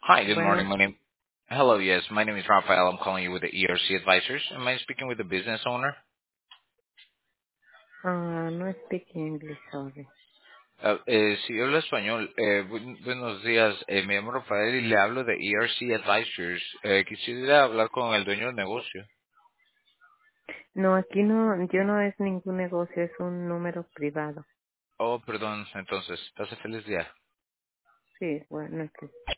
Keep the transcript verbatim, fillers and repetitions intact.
Hi, good morning. Bueno, My name. Hello, yes, my name is Rafael. I'm calling you with the E R C Advisors. Am I speaking with the business owner? ah, no speak English, sorry. Uh, eh, si hablo español, eh, buen- buenos días. Eh, me llamo Rafael y le hablo de E R C Advisors. Eh, quisiera hablar con el dueño del negocio. No, aquí no, yo no es ningún negocio, es un número privado. Oh, perdón, entonces, pase feliz día. Sí, bueno, sí.